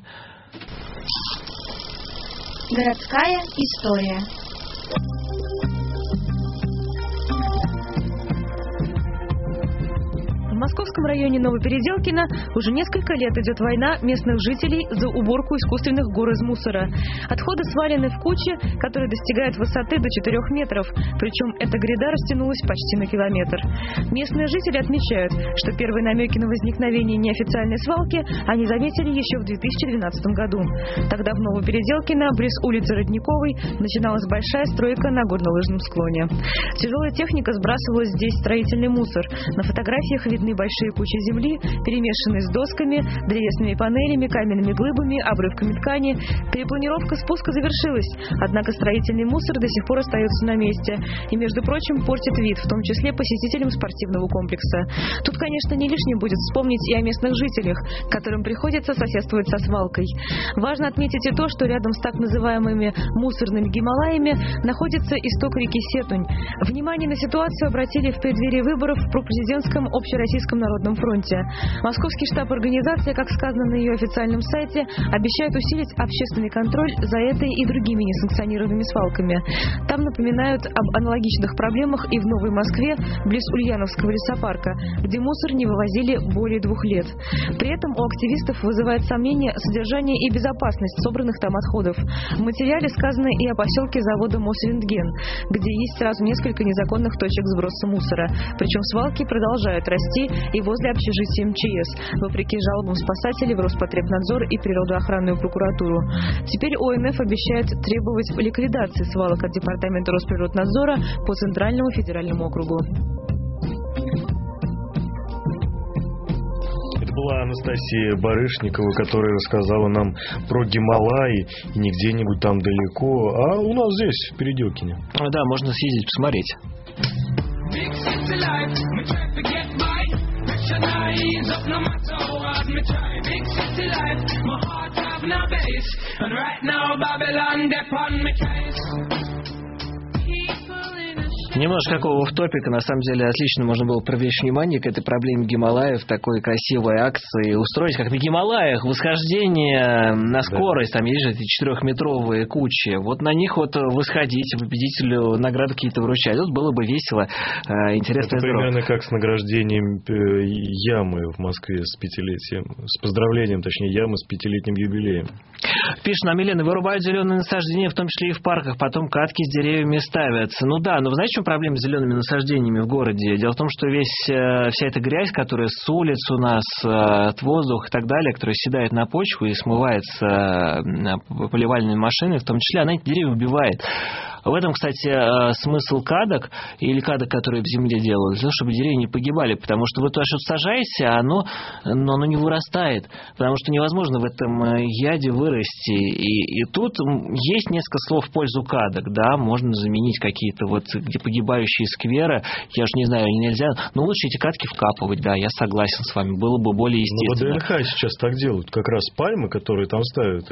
Городская история. В московском районе Новопеределкино уже несколько лет идет война местных жителей за уборку искусственных гор из мусора. Отходы свалены в кучи, которые достигают высоты до 4 метров, причем эта гряда растянулась почти на километр. Местные жители отмечают, что первые намеки на возникновение неофициальной свалки они заметили еще в 2012 году. Тогда в Новопеределкино, близ улицы Родниковой, начиналась большая стройка на горнолыжном склоне. Тяжелая техника сбрасывала здесь строительный мусор. На фотографиях видны большие кучи земли, перемешанные с досками, древесными панелями, каменными глыбами, обрывками ткани. Перепланировка спуска завершилась, однако строительный мусор до сих пор остается на месте и, между прочим, портит вид, в том числе посетителям спортивного комплекса. Тут, конечно, не лишним будет вспомнить и о местных жителях, которым приходится соседствовать со свалкой. Важно отметить и то, что рядом с так называемыми мусорными Гималаями находится исток реки Сетунь. Внимание на ситуацию обратили в преддверии выборов в пропрезидентском Общероссийском Народном фронте. Московский штаб организации, как сказано на ее официальном сайте, обещает усилить общественный контроль за этой и другими несанкционированными свалками. Там напоминают об аналогичных проблемах и в Новой Москве, близ Ульяновского лесопарка, где мусор не вывозили более 2 лет. При этом у активистов вызывает сомнение содержание и безопасность собранных там отходов. В материале сказано и о поселке завода Мосрентген, где есть сразу несколько незаконных точек сброса мусора. Причем свалки продолжают расти и возле общежития МЧС, вопреки жалобам спасателей в Роспотребнадзор и природоохранную прокуратуру. Теперь ОНФ обещает требовать ликвидации свалок от Департамента Росприроднадзора по Центральному федеральному округу. Это была Анастасия Барышникова, которая рассказала нам про Гималаи, и не где-нибудь там далеко, а у нас здесь, в Переделкине. Да, можно съездить, посмотреть. Немножко такого офф-топика. На самом деле, отлично можно было привлечь внимание к этой проблеме Гималаев, такой красивой акции, устроить, как на Гималаях, восхождение на скорость, там есть же эти 4-метровые кучи. Вот на них вот восходить, победителю награды какие-то вручать. Вот было бы весело, интересно. Это примерно как с награждением Ямы в Москве с 5-летием, с поздравлением, точнее, Ямы с 5-летним юбилеем. Пишет нам Елена, вырубают зеленые насаждения, в том числе и в парках, потом катки с деревьями ставятся. Ну да, но вы знаете, в чем проблема с зелеными насаждениями в городе? Дело в том, что вся эта грязь, которая с улиц у нас, от воздуха и так далее, которая седает на почву и смывается поливальными машинами, в том числе, она эти деревья убивает. В этом, кстати, смысл кадок, или кадок, которые в земле делают, для того, чтобы деревья не погибали, потому что вы туда что-то сажаете, а оно не вырастает, потому что невозможно в этом яде вырасти. И тут есть несколько слов в пользу кадок, да, можно заменить какие-то вот, где погибающие скверы, я уж не знаю, нельзя, но лучше эти катки вкапывать, да, я согласен с вами, было бы более естественно. Но ВДНХ сейчас так делают, как раз пальмы, которые там ставят,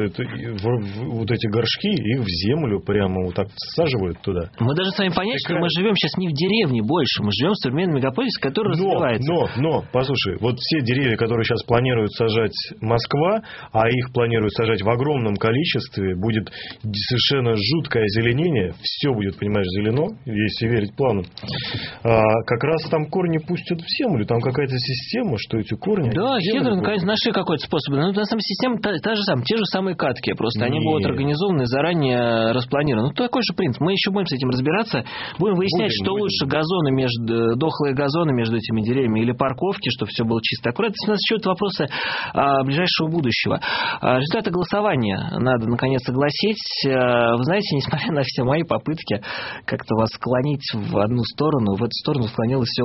вот эти горшки, их в землю прямо вот так саживают туда. Мы даже с вами понять, что мы живем сейчас не в деревне больше, мы живем в современном мегаполисе, который развивается. Но, послушай, вот все деревья, которые сейчас планирует сажать Москва, а их планируют сажать в огромном количестве, будет совершенно жуткое озеленение, все будет, понимаешь, зелено, если верить плану. Как раз там корни пустят в землю, там какая-то система, что эти корни... Да, хитро, наконец, нашли какой-то способ. Но на самом деле система та же самая, те же самые катки, просто они будут организованы, заранее распланированы. Ну, такой же принцип. Мы еще будем с этим разбираться, будем выяснять, что лучше, дохлые газоны между этими деревьями или парковки, чтобы все было чисто аккуратно. У нас еще вопросы ближайшего будущего. Результаты голосования надо наконец огласить. Вы знаете, несмотря на все мои попытки как-то вас склонить в одну сторону, в эту сторону склонилось всего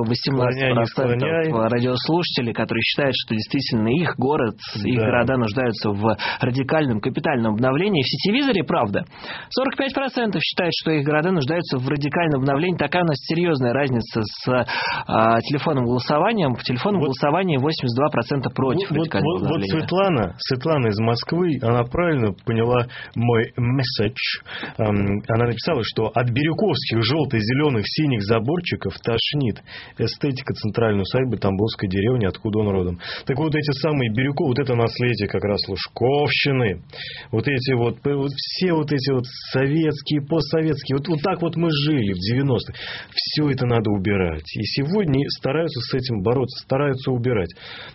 18% радиослушателей, которые считают, что действительно их город, их города нуждаются в радикальном капитальном обновлении. В сетевизоре, правда, 45% считают, что их города нуждаются в радикальном обновлении. Такая у нас серьезная разница с телефонным голосованием. По телефонному голосованию 82% против радикального обновления. Вот Светлана из Москвы, она правильно поняла мой месседж. Она написала, что от бирюковских желтых, зеленых, синих заборчиков тошнит. Эстетика центральной усадьбы Тамбовской деревни, откуда он родом. Так вот, эти самые Бирюков, вот это наследие как раз Лужковщины. Вот эти вот, все вот эти вот советские, постсоветские, вот так вот мы жили в 90-х. Все это надо убирать. И сегодня стараются с этим бороться, стараются убирать.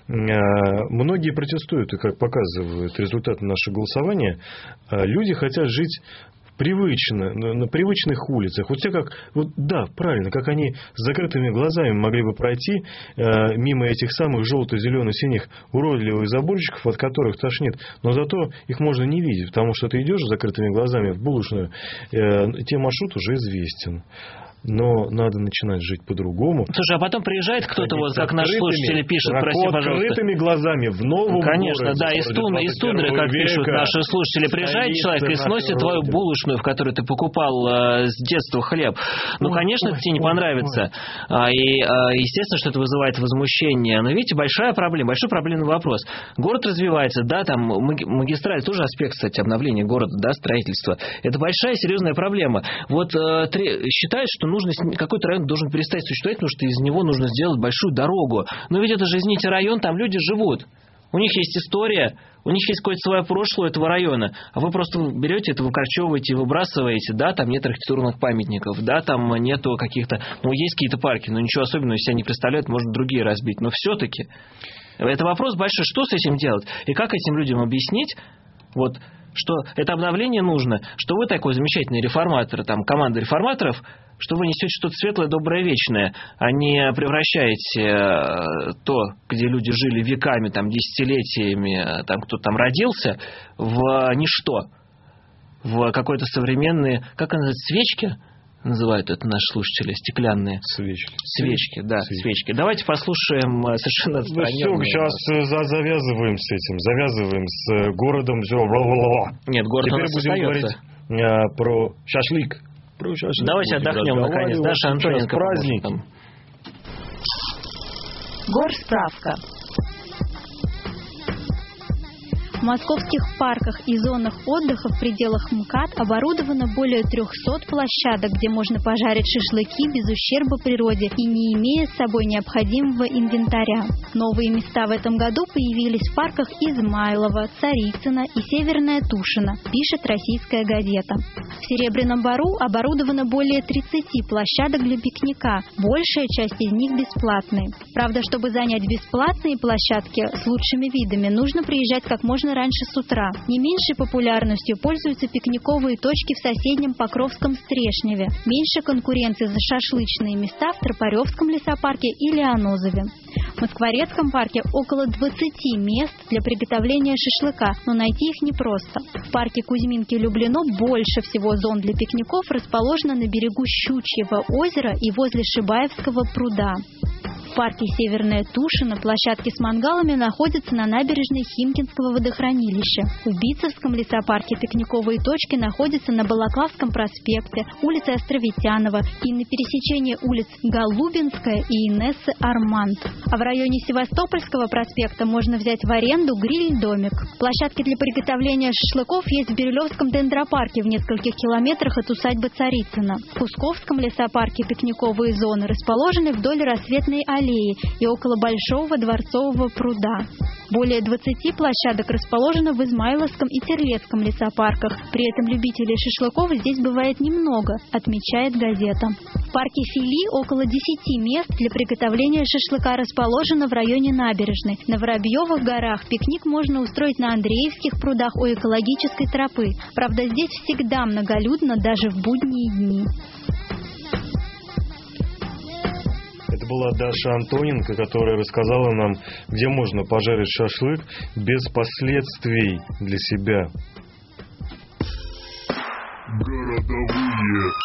Многие протестуют, и как показывают результаты нашего голосования, люди хотят жить привычно, на привычных улицах. Вот все как, вот да, правильно, как они с закрытыми глазами могли бы пройти мимо этих самых желтых, зеленых, синих уродливых заборчиков, от которых тошнит, но зато их можно не видеть, потому что ты идешь с закрытыми глазами в булочную, тебе маршрут уже известен. Но надо начинать жить по-другому. Слушай, а потом приезжает кто-то, вот как наш слушатель пишет, прости, пожалуйста. Открытыми глазами в новом Конечно, городе. да, из тундры, как пишут наши слушатели. Приезжает человек и сносит твою булочную, в которой ты покупал с детства хлеб. Ну, конечно, это тебе не понравится. И естественно, что это вызывает возмущение. Но видите, большой проблемный вопрос. Город развивается, да, там магистраль тоже аспект, кстати, обновления города, да, строительства. Это большая серьезная проблема. Вот считают, что какой-то район должен перестать существовать, потому что из него нужно сделать большую дорогу. Но ведь это же, извините, район, там люди живут. У них есть история, у них есть какое-то свое прошлое этого района. А вы просто берете это, выкорчевываете, выбрасываете. Да, там нет архитектурных памятников, да, там нету каких-то... Ну, есть какие-то парки, но ничего особенного из себя не представляют, можно другие разбить. Но все-таки это вопрос большой, что с этим делать? И как этим людям объяснить, вот, что это обновление нужно, что вы такой замечательный реформатор, там, команда реформаторов, что вы несете что-то светлое, доброе, вечное, а не превращаете то, где люди жили веками, там, десятилетиями, там, кто там родился, в ничто, в какой-то современный, как она называется, свечки? Называют это наши слушатели, стеклянные. Свечки, да, свечки. Давайте послушаем совершенно отстраненные. Ну, все, сейчас завязываем с этим, завязываем с городом. Нет, город теперь у нас будем остается. Говорить про шашлык. Давайте отдохнем, наконец. Даша Антоненко. Праздник. Горсправка. В московских парках и зонах отдыха в пределах МКАД оборудовано более 300 площадок, где можно пожарить шашлыки без ущерба природе и не имея с собой необходимого инвентаря. Новые места в этом году появились в парках Измайлово, Царицыно и Северная Тушино, пишет «Российская газета». В Серебряном Бору оборудовано более 30 площадок для пикника, большая часть из них бесплатные. Правда, чтобы занять бесплатные площадки с лучшими видами, нужно приезжать как можно раньше с утра. Не меньшей популярностью пользуются пикниковые точки в соседнем Покровском Стрешневе. Меньше конкуренции за шашлычные места в Тропаревском лесопарке и Лианозове. В Москворецком парке около 20 мест для приготовления шашлыка, но найти их непросто. В парке Кузьминки-Люблино больше всего зон для пикников расположено на берегу Щучьего озера и возле Шибаевского пруда. В парке Северная Тушино площадки с мангалами находятся на набережной Химкинского водохранилища. В Битцевском лесопарке пикниковые точки находятся на Балаклавском проспекте, улице Островитянова и на пересечении улиц Голубинская и Инессы Арманд. А в районе Севастопольского проспекта можно взять в аренду гриль-домик. Площадки для приготовления шашлыков есть в Бирюлевском дендропарке в нескольких километрах от усадьбы Царицыно. В Кусковском лесопарке пикниковые зоны расположены вдоль Рассветной аллеи и около Большого дворцового пруда. Более 20 площадок расположено в Измайловском и Терлецком лесопарках. При этом любителей шашлыков здесь бывает немного, отмечает газета. В парке Фили около 10 мест для приготовления шашлыка расположено в районе набережной. На Воробьевых горах пикник можно устроить на Андреевских прудах у экологической тропы. Правда, здесь всегда многолюдно даже в будние дни. Это была Даша Антоненко, которая рассказала нам, где можно пожарить шашлык без последствий для себя. Городовые.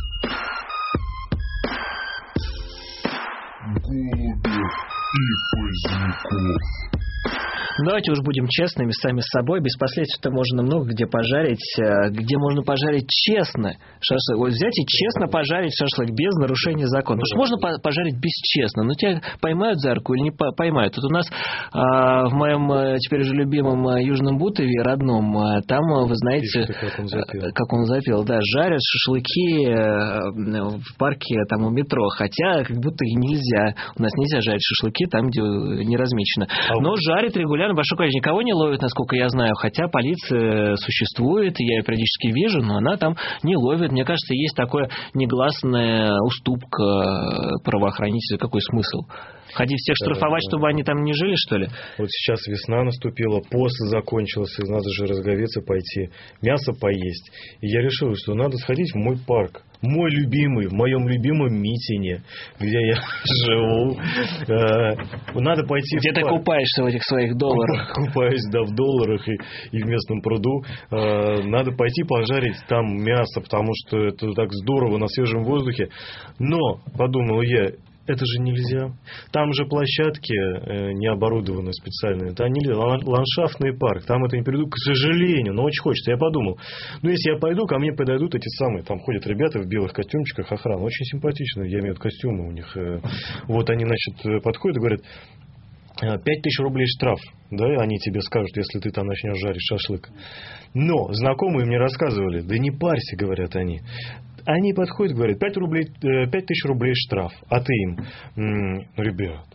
Голубев и Поздняков. Давайте уж будем честными сами с собой. Без последствий-то можно много где пожарить. Где можно пожарить честно шашлык. Вот взять и честно пожарить шашлык без нарушения закона. Потому что можно пожарить бесчестно. Но тебя поймают за руку или не поймают. Тут у нас в моем теперь уже любимом Южном Бутове, родном, там, вы знаете, как он запел, да, жарят шашлыки в парке там у метро. Хотя как будто и нельзя. У нас нельзя жарить шашлыки там, где не размечено. Но жарят регулярно. Большое количество, никого не ловит, насколько я знаю, хотя полиция существует, я ее периодически вижу, но она там не ловит. Мне кажется, есть такая негласная уступка правоохранителя. Какой смысл? Ходить всех штрафовать, чтобы они там не жили, что ли? Вот сейчас весна наступила, пост закончился, надо же разговеться пойти, мясо поесть. И я решил, что надо сходить в мой парк. Мой любимый, в моем любимом Митине, где я живу. Надо пойти где в ты парк. Купаешься в этих своих долларах. Купаюсь, да, в долларах и в местном пруду. Надо пойти пожарить там мясо, потому что это так здорово на свежем воздухе. Но, подумал я, это же нельзя. Там же площадки не оборудованы специально. Это не ландшафтный парк. Там это не придут, к сожалению. Но очень хочется. Я подумал, если я пойду, ко мне подойдут эти самые. Там ходят ребята в белых костюмчиках, охрана. Очень симпатично. Я имею в виду костюмы у них. Вот они, значит, подходят и говорят: 5000 рублей штраф. Да, они тебе скажут, если ты там начнешь жарить шашлык. Но знакомые мне рассказывали: да не парься, говорят они. Они подходят, говорят: 5000 рублей штраф. А ты им: ребят,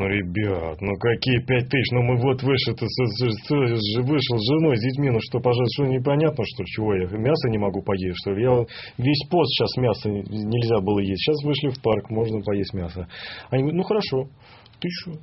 какие 5000? Мы вот вышел с женой, с детьми, что, пожалуйста, что непонятно, что ли, чего я мясо не могу поесть, что ли? Я весь пост сейчас мясо нельзя было есть. Сейчас вышли в парк, можно поесть мясо. Они говорят: хорошо, 1000,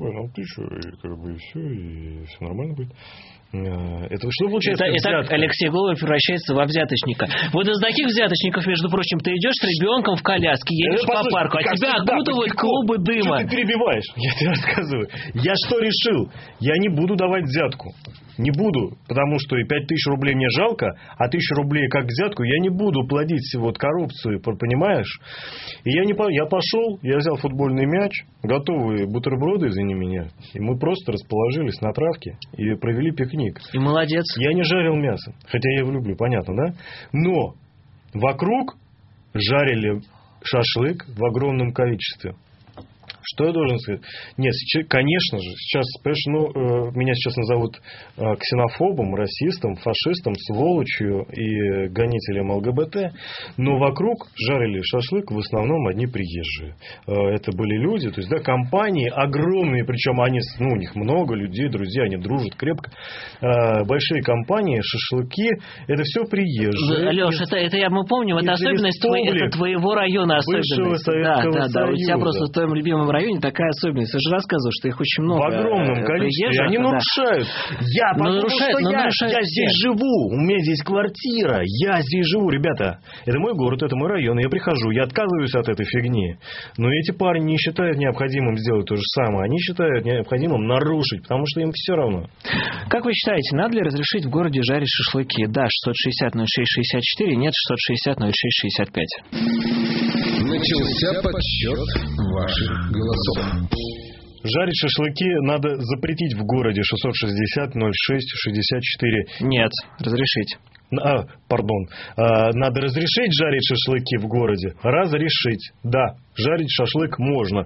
и все, и все нормально будет. Это что получается? Итак, Алексей Голубев превращается во взяточника. Вот из таких взяточников, между прочим, ты идешь с ребенком в коляске, едешь по парку, а тебя окутывают клубы дыма. Что ты перебиваешь? Я тебе рассказываю. Я что решил? Я не буду давать взятку. Не буду, потому что и 5000 рублей мне жалко, а 1000 рублей как взятку я не буду плодить вот коррупцию, понимаешь? И я пошел, я взял футбольный мяч, готовые бутерброды, извини меня, и мы просто расположились на травке и провели пикник. И молодец. Я не жарил мясо, хотя я его люблю, понятно, да? Но вокруг жарили шашлык в огромном количестве. Что я должен сказать? Нет, конечно же, сейчас, понимаешь, меня сейчас назовут ксенофобом, расистом, фашистом, сволочью и гонителем ЛГБТ, но вокруг жарили шашлык в основном одни приезжие. Это были люди, то есть, да, компании огромные, причем они, у них много людей, друзья, они дружат крепко. Большие компании, шашлыки, это все приезжие. Леш, мы помним, это особенность твоего района, особенность. Да, у тебя просто в твоем любимом районе такая особенность. Я же рассказывал, что их очень много. В огромном количестве. Они нарушают. Я здесь живу. У меня здесь квартира. Я здесь живу. Ребята, это мой город, это мой район. Я прихожу, я отказываюсь от этой фигни. Но эти парни не считают необходимым сделать то же самое. Они считают необходимым нарушить, потому что им все равно. Как вы считаете, надо ли разрешить в городе жарить шашлыки? Да, 660-06-64, нет, 660-06-65. Начался подсчет ваших голосов. Жарить шашлыки надо запретить в городе. 660-06-64. Нет, разрешить. Надо разрешить жарить шашлыки в городе? Разрешить. Да, жарить шашлык можно.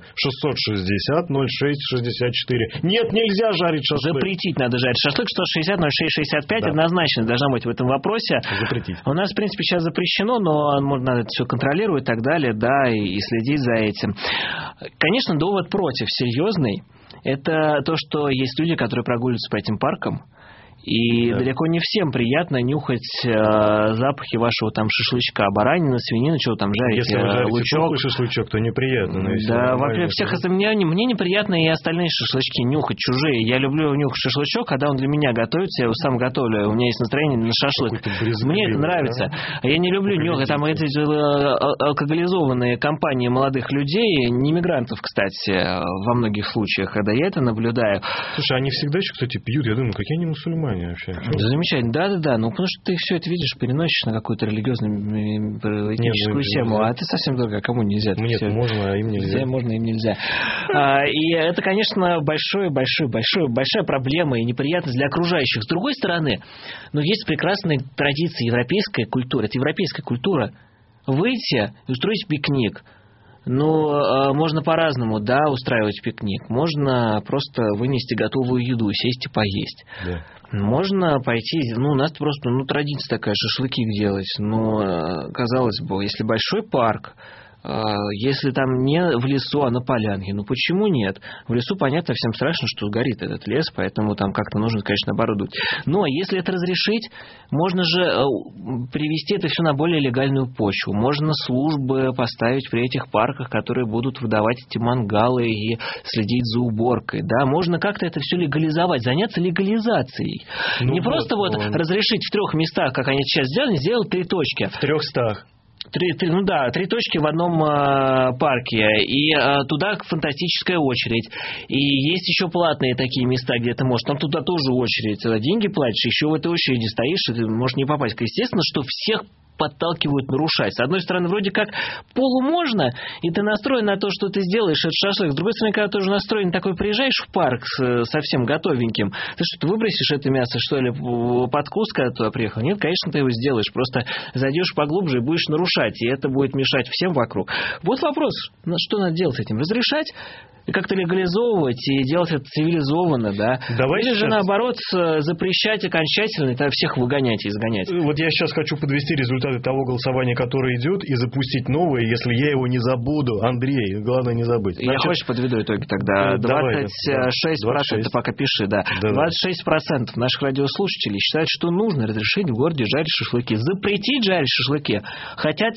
660-06-64. Нет, нельзя жарить шашлык. Запретить надо жарить шашлык. 660-06-65 да. Однозначно должна быть в этом вопросе. Запретить. У нас, в принципе, сейчас запрещено, но надо это все контролировать и так далее, да, и следить за этим. Конечно, довод против серьезный. Это то, что есть люди, которые прогуливаются по этим паркам. И далеко не всем приятно нюхать запахи вашего там шашлычка, баранина, свинина, чего там жарите, если вы жарите лучок. Шашлычок, то неприятно. Да, во-первых, мне неприятно и остальные шашлычки нюхать, чужие. Я люблю нюхать шашлычок, когда он для меня готовится, я его сам готовлю, у меня есть настроение на шашлык. Мне это нравится. Да? Я не люблю нюхать там эти алкоголизованные компании молодых людей, не мигрантов, кстати, во многих случаях, когда я это наблюдаю. Слушай, они всегда еще, кстати, пьют, я думаю, какие они мусульмане вообще. Замечательно, да, потому что ты все это видишь, переносишь на какую-то религиозную этническую тему, а ты совсем дорого, кому нельзя? Нет, можно, а им нельзя. Можно, им нельзя. И это, конечно, большая проблема и неприятность для окружающих. С другой стороны, есть прекрасные традиции европейской культуры. Это европейская культура. Выйти и устроить пикник. Можно по-разному, устраивать пикник. Можно просто вынести готовую еду, сесть и поесть. Да. Можно пойти, у нас просто традиция такая, шашлыки делать. Казалось бы, если большой парк, если там не в лесу, а на полянке, почему нет? В лесу, понятно, всем страшно, что горит этот лес, поэтому там как-то нужно, конечно, оборудовать. Но если это разрешить, можно же привести это все на более легальную почву. Можно службы поставить при этих парках, которые будут выдавать эти мангалы и следить за уборкой. Да? Можно как-то это все легализовать, заняться легализацией. Не просто разрешить в 3 местах, как они сейчас сделали 3 точки. В 300. 3 точки в одном парке, и туда фантастическая очередь. И есть еще платные такие места, где ты можешь, там туда тоже очередь, деньги платишь, еще в этой очереди стоишь, и ты можешь не попасть. Естественно, что всех подталкивают нарушать. С одной стороны, вроде как можно, и ты настроен на то, что ты сделаешь этот шашлык. С другой стороны, когда ты уже настроен такой, приезжаешь в парк совсем готовеньким, ты что, ты выбросишь это мясо, что ли, под куст, когда туда приехал? Нет, конечно, ты его сделаешь. Просто зайдешь поглубже и будешь нарушать, и это будет мешать всем вокруг. Вот вопрос, что надо делать с этим? Разрешать? И как-то легализовывать и делать это цивилизованно, да? Или же, наоборот, запрещать окончательно и всех выгонять и изгонять. Вот я сейчас хочу подвести результаты того голосования, которое идет, и запустить новое, если я его не забуду. Андрей, главное не забыть. Я хочешь подведу итоги тогда? 26%, пока пиши, да. 26% наших радиослушателей считают, что нужно разрешить в городе жарить шашлыки. Запретить жарить шашлыки хотят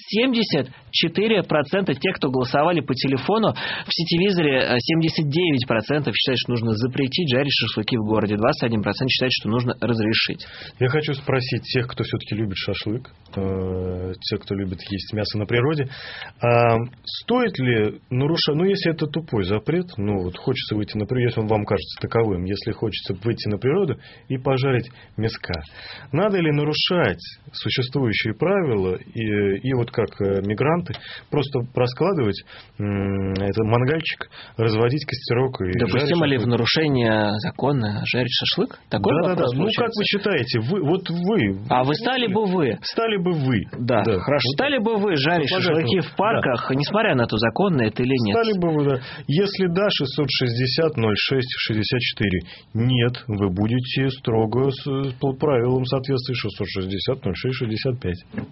74% тех, кто голосовали по телефону. В сетевизоре 79% считают, что нужно запретить жарить шашлыки в городе. 21% считают, что нужно разрешить. Я хочу спросить тех, кто все-таки любит шашлык, тех, кто любит есть мясо на природе, стоит ли нарушать, если это тупой запрет, хочется выйти на природу, если он вам кажется таковым, если хочется выйти на природу и пожарить мяска, надо ли нарушать существующие правила и вот как мигранты просто раскладывать этот мангальчик, разводить костерок и допустимо ли в нарушение закона жарить шашлык? Такой вопрос Ну, как вы считаете, вы... А вы стали бы вы? Стали бы вы. Да, хорошо. Стали бы вы жарить шашлыки в парках, несмотря на то, законно это или нет? Стали бы вы, да. Если да, 660-06-64. Нет, вы будете строго по правилам соответствовать 660-06-65.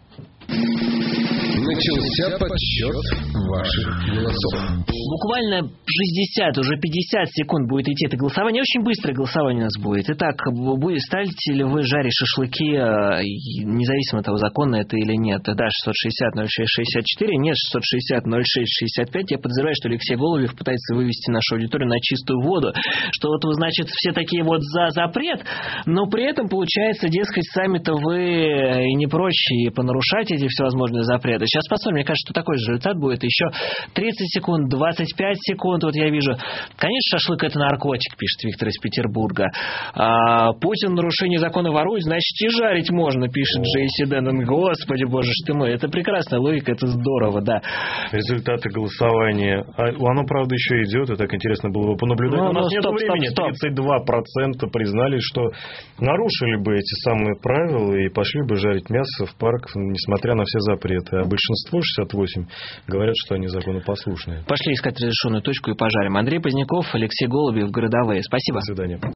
Начался подсчет ваших голосов. Bуквально 60, уже 50 секунд будет идти это голосование. Очень быстрое голосование у нас будет. Итак, станете ли вы жарить шашлыки, независимо от того, законно это или нет? Да, 660-06-64, нет, 660-06-65. Я подозреваю, что Алексей Голубев пытается вывести нашу аудиторию на чистую воду. Что вот, значит, все такие вот за запрет, но при этом получается, дескать, сами-то вы и не прочь, и понарушать эти всевозможные запреты. Сейчас посмотрим, мне кажется, что такой же результат будет. Еще 30 секунд, 25 секунд. Вот я вижу. Конечно, шашлык – это наркотик, пишет Виктор из Петербурга. Путин нарушение закона ворует, значит, и жарить можно, пишет Джейси Дэннон. Господи, боже ж ты мой. Это прекрасная логика, это здорово, да. Результаты голосования. Оно, правда, еще идет, и так интересно было бы понаблюдать. У нас нет времени. 32% признали, что нарушили бы эти самые правила и пошли бы жарить мясо в парк, несмотря на все запреты. А большинство, 68%, говорят, что они законопослушные. Пошли искать разрешенную точку и пожарим. Андрей Поздняков, Алексей Голубев, Городовые. Спасибо. До свидания.